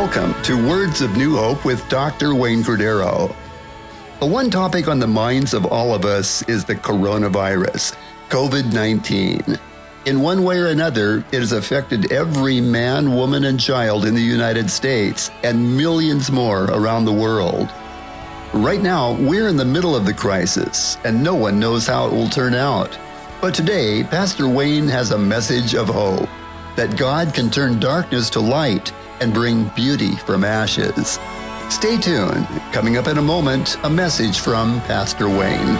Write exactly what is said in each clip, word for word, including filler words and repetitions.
Welcome to Words of New Hope with Doctor Wayne Cordero. The one topic on the minds of all of us is the coronavirus, covid nineteen. In one way or another, it has affected every man, woman, and child in the United States and millions more around the world. Right now, we're in the middle of the crisis, and no one knows how it will turn out. But today, Pastor Wayne has a message of hope, that God can turn darkness to light and bring beauty from ashes. Stay tuned. Coming up in a moment, a message from Pastor Wayne.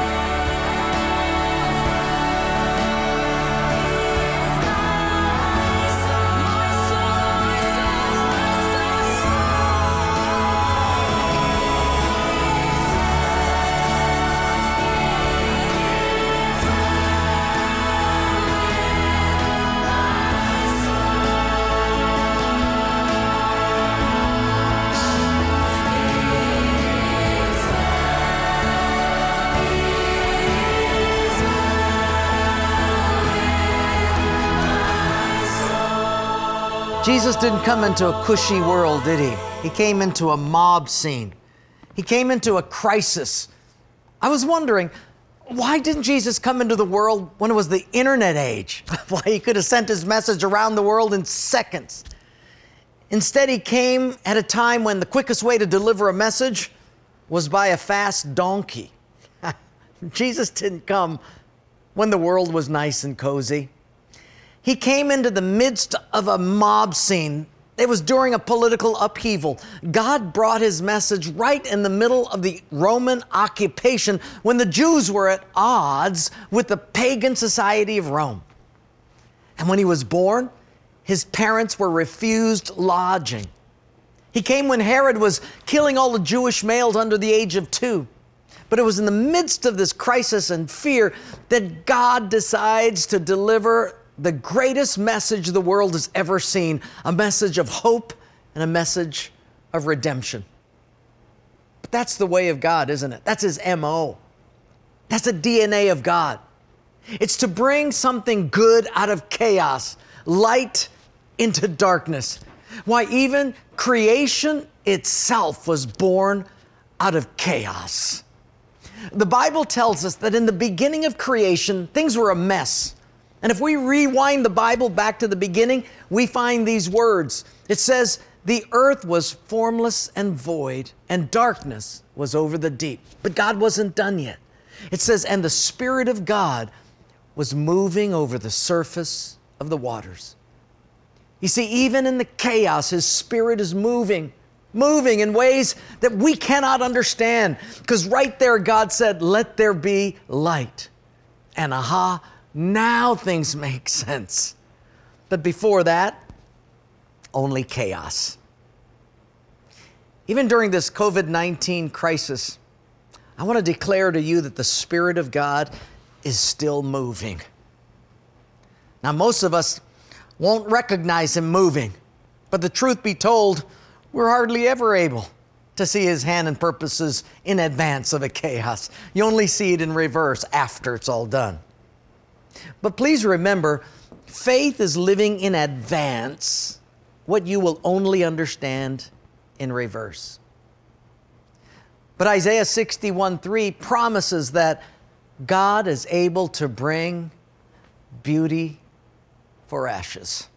Jesus didn't come into a cushy world, did he? He came into a mob scene. He came into a crisis. I was wondering, why didn't Jesus come into the world when it was the internet age? Why, he could have sent his message around the world in seconds. Instead, he came at a time when the quickest way to deliver a message was by a fast donkey. Jesus didn't come when the world was nice and cozy. He came into the midst of a mob scene. It was during a political upheaval. God brought his message right in the middle of the Roman occupation when the Jews were at odds with the pagan society of Rome. And when he was born, his parents were refused lodging. He came when Herod was killing all the Jewish males under the age of two. But it was in the midst of this crisis and fear that God decides to deliver the greatest message the world has ever seen, a message of hope and a message of redemption. But that's the way of God, isn't it? That's his M O. That's the D N A of God. It's to bring something good out of chaos, light into darkness. Why, even creation itself was born out of chaos. The Bible tells us that in the beginning of creation, things were a mess. And if we rewind the Bible back to the beginning, we find these words. It says, the earth was formless and void, and darkness was over the deep. But God wasn't done yet. It says, and the Spirit of God was moving over the surface of the waters. You see, even in the chaos, his Spirit is moving, moving in ways that we cannot understand. Because right there, God said, let there be light. And aha, now things make sense. But before that, only chaos. Even during this covid nineteen crisis, I want to declare to you that the Spirit of God is still moving. Now, most of us won't recognize him moving, but the truth be told, we're hardly ever able to see his hand and purposes in advance of a chaos. You only see it in reverse after it's all done. But please remember, faith is living in advance what you will only understand in reverse. But Isaiah sixty-one three promises that God is able to bring beauty for ashes.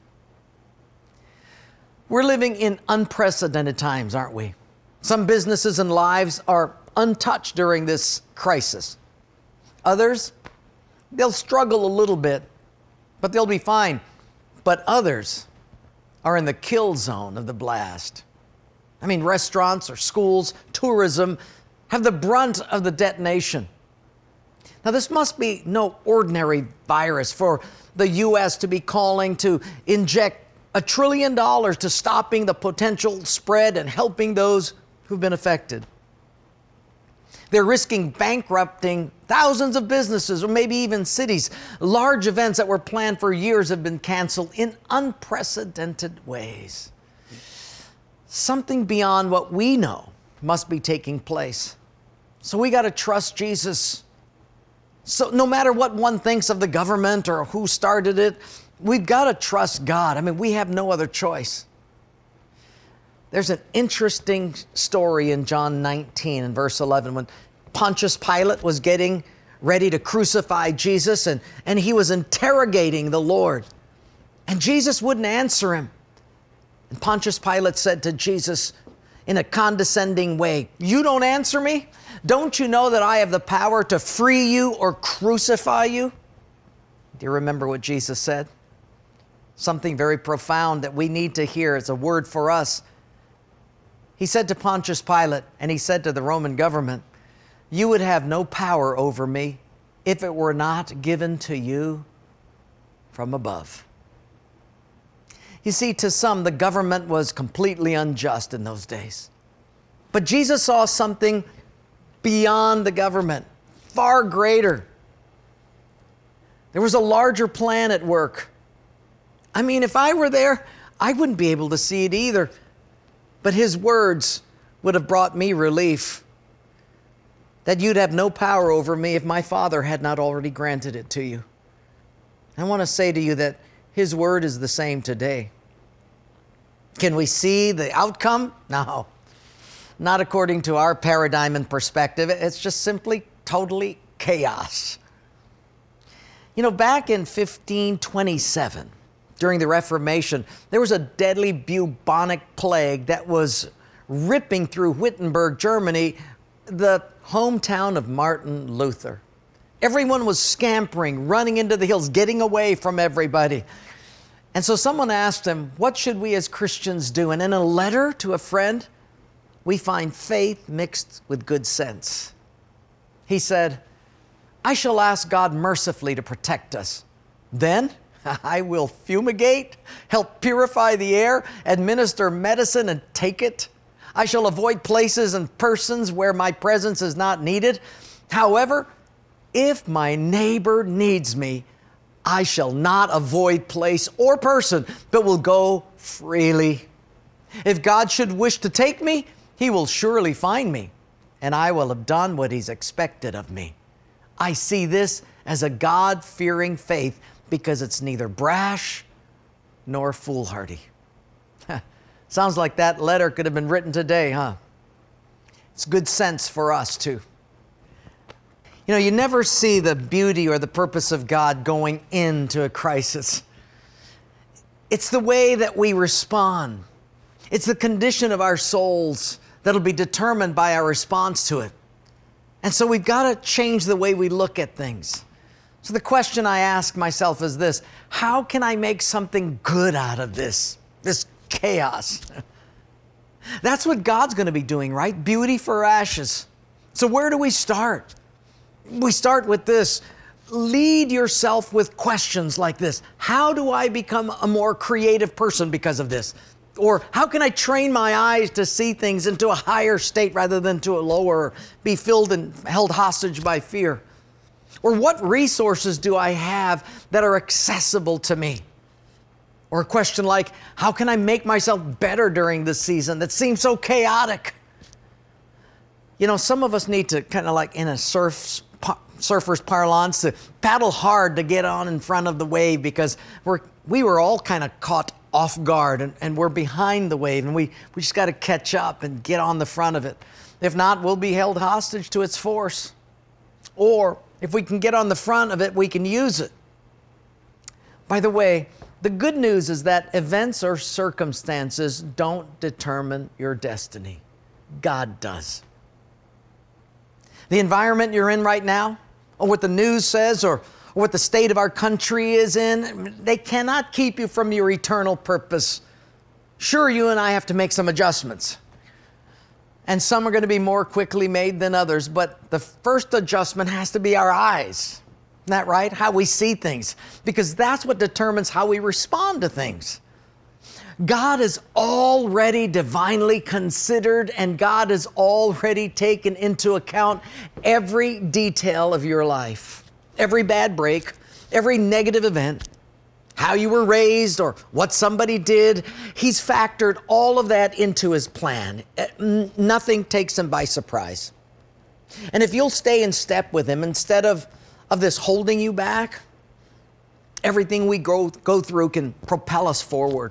We're living in unprecedented times, aren't we? Some businesses and lives are untouched during this crisis. Others, they'll struggle a little bit, but they'll be fine. But others are in the kill zone of the blast. I mean, restaurants or schools, tourism have the brunt of the detonation. Now, this must be no ordinary virus for the U S to be calling to inject a trillion dollars to stopping the potential spread and helping those who've been affected. They're risking bankrupting thousands of businesses or maybe even cities. Large events that were planned for years have been canceled in unprecedented ways. Something beyond what we know must be taking place. So we got to trust Jesus. So no matter what one thinks of the government or who started it, we've got to trust God. I mean, we have no other choice. There's an interesting story in John nineteen and verse eleven when Pontius Pilate was getting ready to crucify Jesus, and, and he was interrogating the Lord. And Jesus wouldn't answer him. And Pontius Pilate said to Jesus in a condescending way, "You don't answer me? Don't you know that I have the power to free you or crucify you?" Do you remember what Jesus said? Something very profound that we need to hear. It's a word for us. He said to Pontius Pilate, and he said to the Roman government, "You would have no power over me if it were not given to you from above." You see, to some, the government was completely unjust in those days. But Jesus saw something beyond the government, far greater. There was a larger plan at work. I mean, if I were there, I wouldn't be able to see it either. But his words would have brought me relief, that you'd have no power over me if my Father had not already granted it to you. I want to say to you that his word is the same today. Can we see the outcome? No, not according to our paradigm and perspective. It's just simply totally chaos. You know, back in fifteen twenty-seven, during the Reformation, there was a deadly bubonic plague that was ripping through Wittenberg, Germany, the hometown of Martin Luther. Everyone was scampering, running into the hills, getting away from everybody. And so someone asked him, "What should we as Christians do?" And in a letter to a friend, we find faith mixed with good sense. He said, "I shall ask God mercifully to protect us. Then I will fumigate, help purify the air, administer medicine and take it. I shall avoid places and persons where my presence is not needed. However, if my neighbor needs me, I shall not avoid place or person, but will go freely. If God should wish to take me, he will surely find me, and I will have done what he's expected of me. I see this as a God-fearing faith because it's neither brash nor foolhardy." Sounds like that letter could have been written today, huh? It's good sense for us too. You know, you never see the beauty or the purpose of God going into a crisis. It's the way that we respond. It's the condition of our souls that'll be determined by our response to it. And so we've got to change the way we look at things. So the question I ask myself is this: how can I make something good out of this, this chaos? That's what God's going to be doing, right? Beauty for ashes. So where do we start? We start with this. Lead yourself with questions like this. How do I become a more creative person because of this? Or how can I train my eyes to see things into a higher state rather than to a lower, be filled and held hostage by fear? Or what resources do I have that are accessible to me? Or a question like, how can I make myself better during this season that seems so chaotic? You know, some of us need to kind of like in a surf, surfer's parlance to paddle hard to get on in front of the wave because we're, we were all kind of caught off guard and, and we're behind the wave and we, we just got to catch up and get on the front of it. If not, we'll be held hostage to its force. Or if we can get on the front of it, we can use it. By the way, the good news is that events or circumstances don't determine your destiny. God does. The environment you're in right now, or what the news says, or, or what the state of our country is in, they cannot keep you from your eternal purpose. Sure, you and I have to make some adjustments. And some are going to be more quickly made than others, but the first adjustment has to be our eyes. Isn't that right? How we see things. Because that's what determines how we respond to things. God is already divinely considered, and God has already taken into account every detail of your life. Every bad break, every negative event, how you were raised or what somebody did. He's factored all of that into his plan. Nothing takes him by surprise. And if you'll stay in step with him, instead of of this holding you back, everything we go, go through can propel us forward.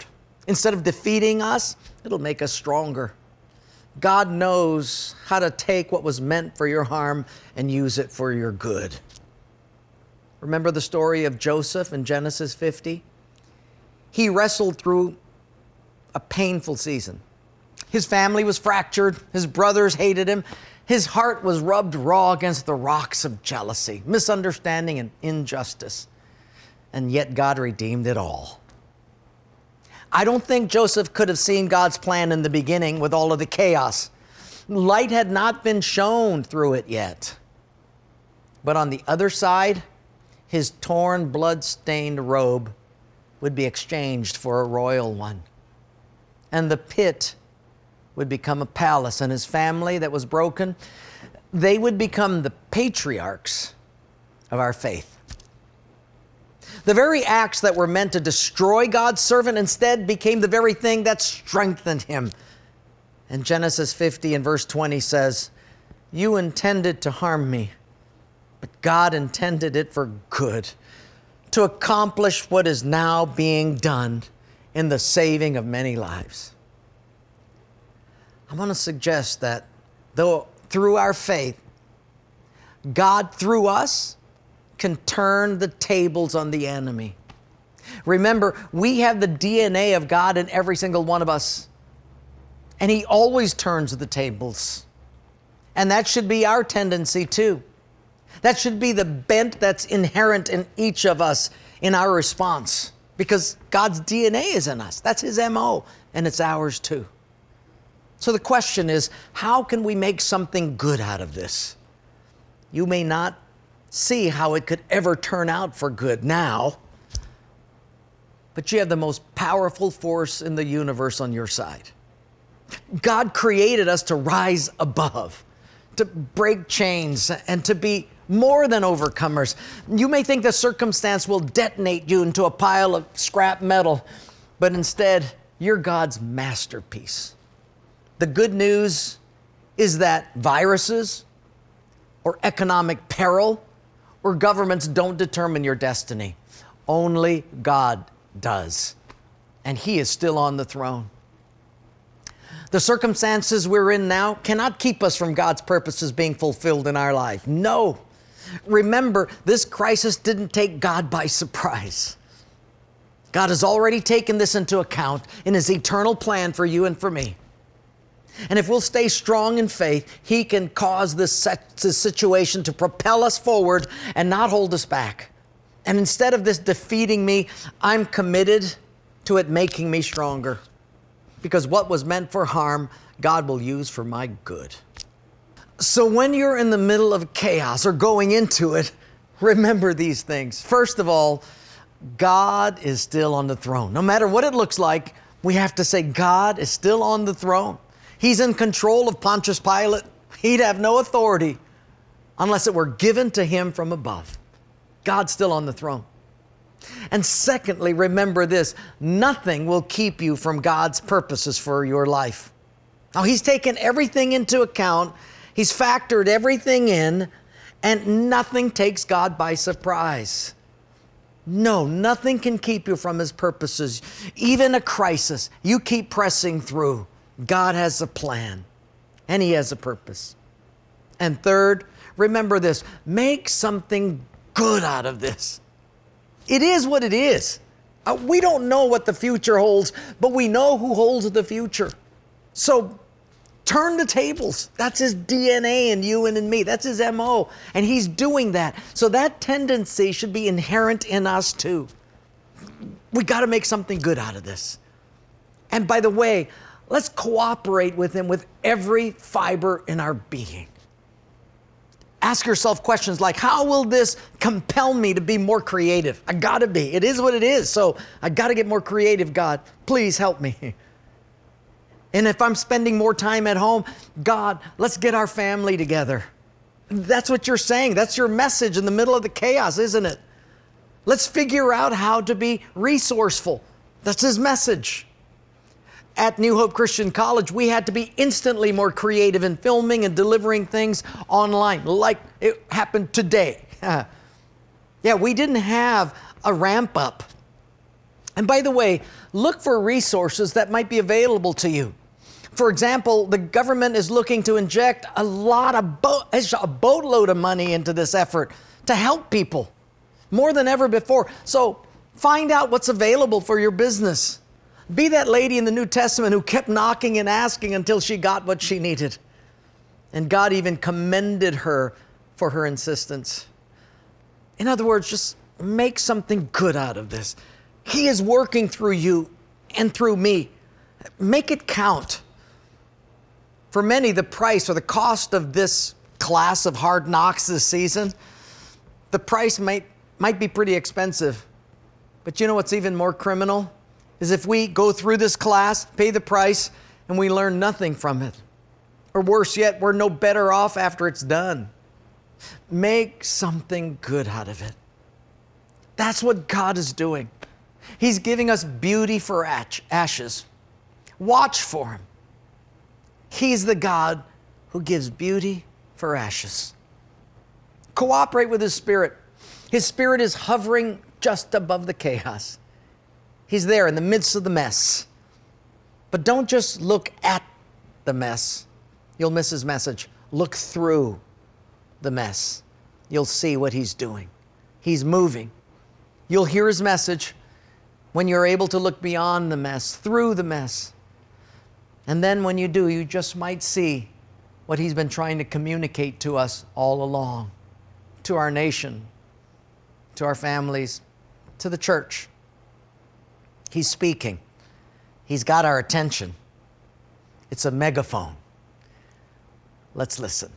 Instead of defeating us, it'll make us stronger. God knows how to take what was meant for your harm and use it for your good. Remember the story of Joseph in Genesis fifty? He wrestled through a painful season. His family was fractured. His brothers hated him. His heart was rubbed raw against the rocks of jealousy, misunderstanding, and injustice. And yet God redeemed it all. I don't think Joseph could have seen God's plan in the beginning with all of the chaos. Light had not been shown through it yet. But on the other side, his torn, blood-stained robe would be exchanged for a royal one. And the pit would become a palace, and his family that was broken, they would become the patriarchs of our faith. The very acts that were meant to destroy God's servant instead became the very thing that strengthened him. And Genesis fifty and verse twenty says, "You intended to harm me, but God intended it for good, to accomplish what is now being done in the saving of many lives." I want to suggest that though through our faith, God through us can turn the tables on the enemy. Remember, we have the D N A of God in every single one of us, and He always turns the tables. And that should be our tendency too. That should be the bent that's inherent in each of us in our response, because God's D N A is in us. That's His M O, and it's ours too. So the question is, how can we make something good out of this? You may not see how it could ever turn out for good now, but you have the most powerful force in the universe on your side. God created us to rise above, to break chains, and to be more than overcomers. You may think the circumstance will detonate you into a pile of scrap metal, but instead, you're God's masterpiece. The good news is that viruses or economic peril or governments don't determine your destiny. Only God does. And He is still on the throne. The circumstances we're in now cannot keep us from God's purposes being fulfilled in our life. No. Remember, this crisis didn't take God by surprise. God has already taken this into account in His eternal plan for you and for me. And if we'll stay strong in faith, He can cause this, this situation to propel us forward and not hold us back. And instead of this defeating me, I'm committed to it making me stronger. Because what was meant for harm, God will use for my good. So when you're in the middle of chaos or going into it, remember these things. First of all, God is still on the throne. No matter what it looks like, we have to say God is still on the throne. He's in control of Pontius Pilate. He'd have no authority unless it were given to Him from above. God's still on the throne. And secondly, remember this, nothing will keep you from God's purposes for your life. Now, He's taken everything into account. He's factored everything in, and nothing takes God by surprise. No, nothing can keep you from His purposes. Even a crisis, you keep pressing through. God has a plan, and He has a purpose. And third, remember this, make something good out of this. It is what it is. Uh, we don't know what the future holds, but we know who holds the future. So turn the tables. That's His D N A in you and in me. That's His M O, and He's doing that. So that tendency should be inherent in us too. We got to make something good out of this. And by the way, let's cooperate with Him with every fiber in our being. Ask yourself questions like, how will this compel me to be more creative? I gotta be. It is what it is. So I gotta get more creative, God. Please help me. And if I'm spending more time at home, God, let's get our family together. That's what you're saying. That's your message in the middle of the chaos, isn't it? Let's figure out how to be resourceful. That's His message. At New Hope Christian College, we had to be instantly more creative in filming and delivering things online, like it happened today. Yeah, we didn't have a ramp up. And by the way, look for resources that might be available to you. For example, the government is looking to inject a lot of boat, a boatload of money into this effort to help people more than ever before. So find out what's available for your business. Be that lady in the New Testament who kept knocking and asking until she got what she needed. And God even commended her for her insistence. In other words, just make something good out of this. He is working through you and through me. Make it count. For many, the price or the cost of this class of hard knocks this season, the price might, might be pretty expensive. But you know what's even more criminal? Is if we go through this class, pay the price, and we learn nothing from it. Or worse yet, we're no better off after it's done. Make something good out of it. That's what God is doing. He's giving us beauty for ashes. Watch for Him. He's the God who gives beauty for ashes. Cooperate with His Spirit. His Spirit is hovering just above the chaos. He's there in the midst of the mess. But don't just look at the mess. You'll miss His message. Look through the mess. You'll see what He's doing. He's moving. You'll hear His message when you're able to look beyond the mess, through the mess. And then when you do, you just might see what He's been trying to communicate to us all along, to our nation, to our families, to the church. He's speaking. He's got our attention. It's a megaphone. Let's listen.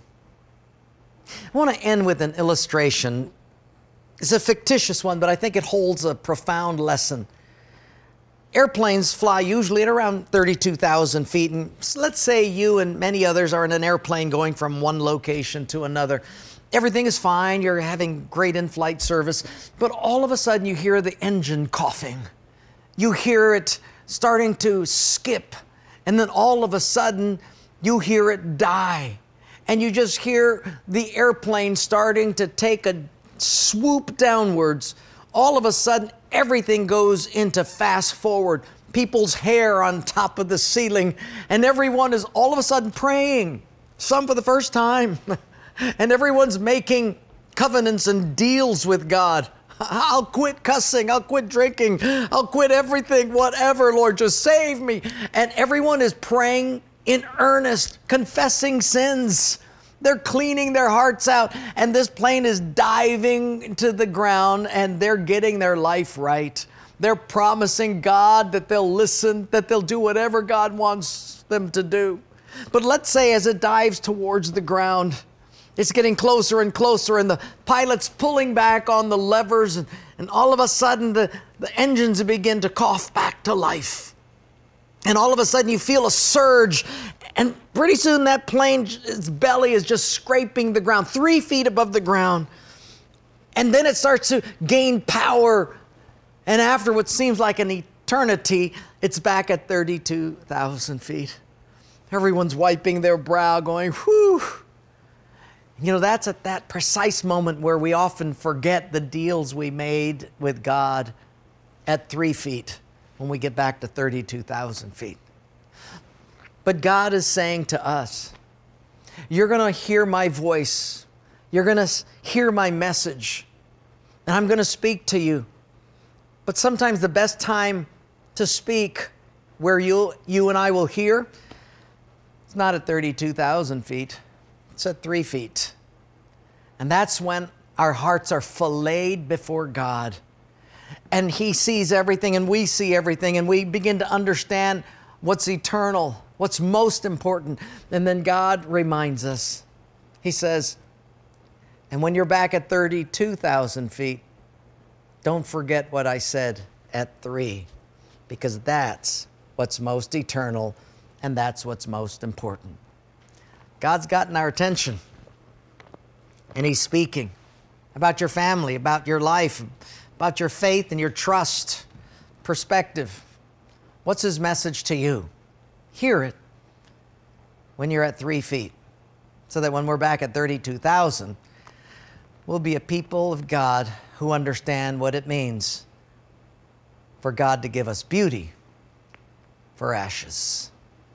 I want to end with an illustration. It's a fictitious one, but I think it holds a profound lesson. Airplanes fly usually at around thirty-two thousand feet, and let's say you and many others are in an airplane going from one location to another. Everything is fine, you're having great in-flight service, but all of a sudden you hear the engine coughing. You hear it starting to skip, and then all of a sudden you hear it die. And you just hear the airplane starting to take a swoop downwards. All of a sudden, everything goes into fast forward. People's hair on top of the ceiling, and everyone is all of a sudden praying, some for the first time. And everyone's making covenants and deals with God. I'll quit cussing, I'll quit drinking, I'll quit everything, whatever, Lord, just save me. And everyone is praying in earnest, confessing sins. They're cleaning their hearts out, and this plane is diving to the ground, and they're getting their life right. They're promising God that they'll listen, that they'll do whatever God wants them to do. But let's say as it dives towards the ground, it's getting closer and closer, and the pilot's pulling back on the levers, and, and all of a sudden the, the engines begin to cough back to life. And all of a sudden you feel a surge, and pretty soon that plane's belly is just scraping the ground, three feet above the ground. And then it starts to gain power, and after what seems like an eternity, it's back at thirty-two thousand feet. Everyone's wiping their brow, going, whew. You know, that's at that precise moment where we often forget the deals we made with God at three feet when we get back to thirty-two thousand feet. But God is saying to us, you're going to hear my voice. You're going to hear my message. And I'm going to speak to you. But sometimes the best time to speak where you you and I will hear, it's not at thirty-two thousand feet. It's at three feet. And that's when our hearts are filleted before God. And He sees everything, and we see everything, and we begin to understand what's eternal, what's most important. And then God reminds us. He says, and when you're back at thirty-two thousand feet, don't forget what I said at three, because that's what's most eternal, and that's what's most important. God's gotten our attention, and He's speaking about your family, about your life, about your faith and your trust, perspective. What's His message to you? Hear it when you're at three feet, so that when we're back at thirty-two thousand, we'll be a people of God who understand what it means for God to give us beauty for ashes.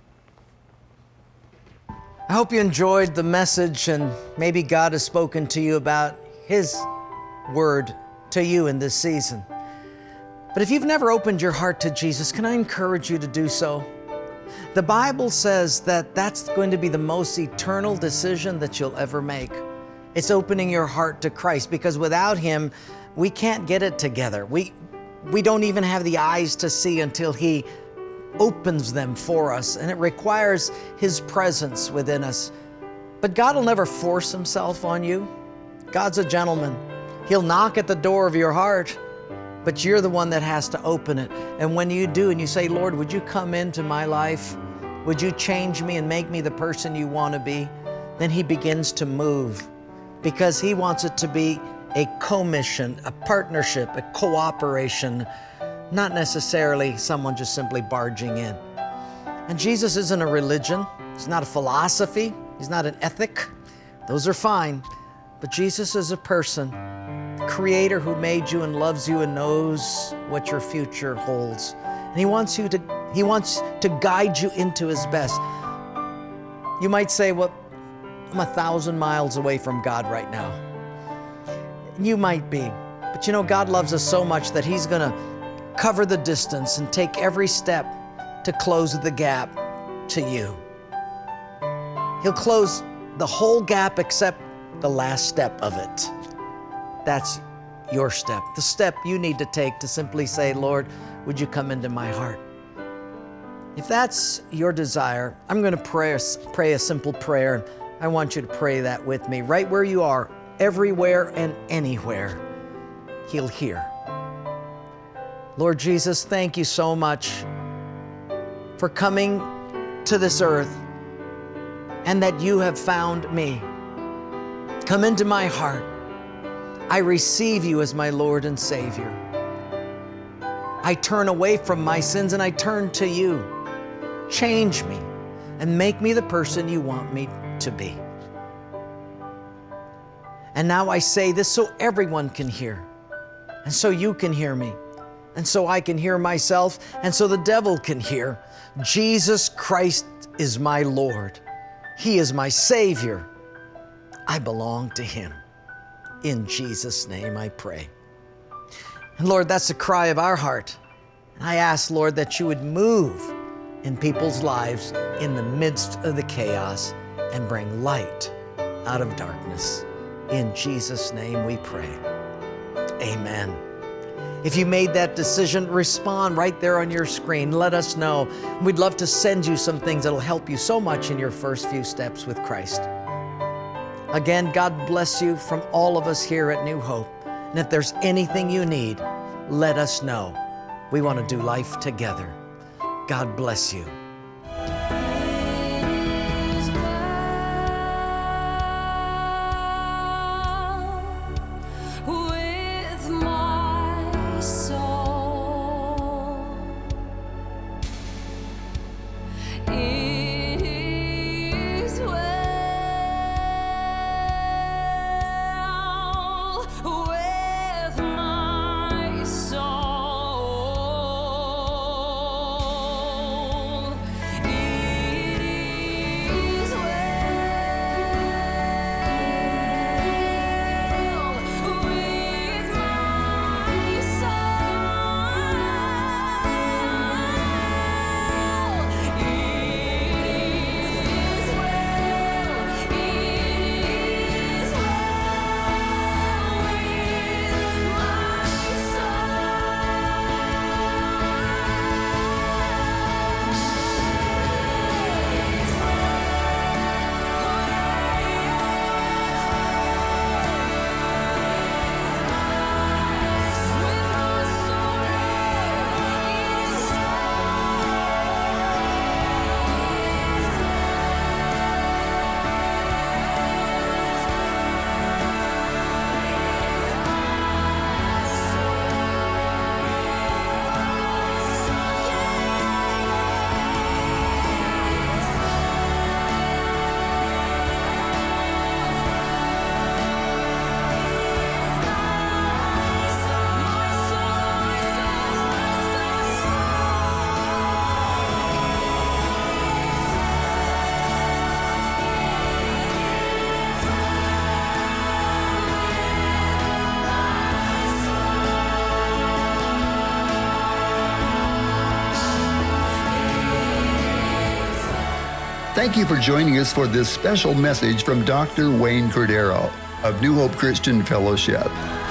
I hope you enjoyed the message, and maybe God has spoken to you about His word to you in this season. But if you've never opened your heart to Jesus, can I encourage you to do so? The Bible says that that's going to be the most eternal decision that you'll ever make. It's opening your heart to Christ, because without Him, we can't get it together. We, we don't even have the eyes to see until He opens them for us, and it requires His presence within us. But God will never force Himself on you. God's a gentleman. He'll knock at the door of your heart, but you're the one that has to open it. And when you do, and you say, Lord, would you come into my life? Would you change me and make me the person you want to be? Then He begins to move, because He wants it to be a commission, a partnership, a cooperation, not necessarily someone just simply barging in. And Jesus isn't a religion. He's not a philosophy. He's not an ethic. Those are fine. But Jesus is a person, the Creator who made you and loves you and knows what your future holds. And He wants you to, He wants to guide you into His best. You might say, well, I'm a thousand miles away from God right now. You might be. But you know, God loves us so much that He's going to cover the distance and take every step to close the gap to you. He'll close the whole gap except the last step of it. That's your step, the step you need to take to simply say, Lord, would you come into my heart? If that's your desire, I'm going to pray, pray a simple prayer. I want you to pray that with me right where you are, everywhere and anywhere. He'll hear. Lord Jesus, thank you so much for coming to this earth, and that you have found me. Come into my heart. I receive you as my Lord and Savior. I turn away from my sins and I turn to you. Change me and make me the person you want me to be. And now I say this so everyone can hear, and so you can hear me, and so I can hear myself, and so the devil can hear. Jesus Christ is my Lord. He is my Savior. I belong to Him. In Jesus' name I pray. And Lord, that's the cry of our heart. And I ask, Lord, that you would move in people's lives in the midst of the chaos and bring light out of darkness. In Jesus' name we pray. Amen. If you made that decision, respond right there on your screen. Let us know. We'd love to send you some things that'll help you so much in your first few steps with Christ. Again, God bless you from all of us here at New Hope. And if there's anything you need, let us know. We want to do life together. God bless you. Thank you for joining us for this special message from Doctor Wayne Cordeiro of New Hope Christian Fellowship.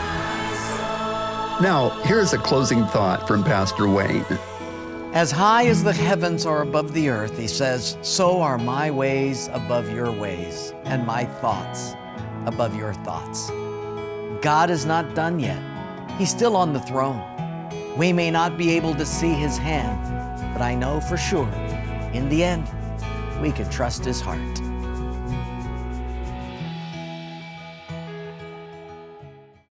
Now, here's a closing thought from Pastor Wayne. As high as the heavens are above the earth, he says, so are my ways above your ways, and my thoughts above your thoughts. God is not done yet. He's still on the throne. We may not be able to see his hand, but I know for sure, in the end, we can trust his heart.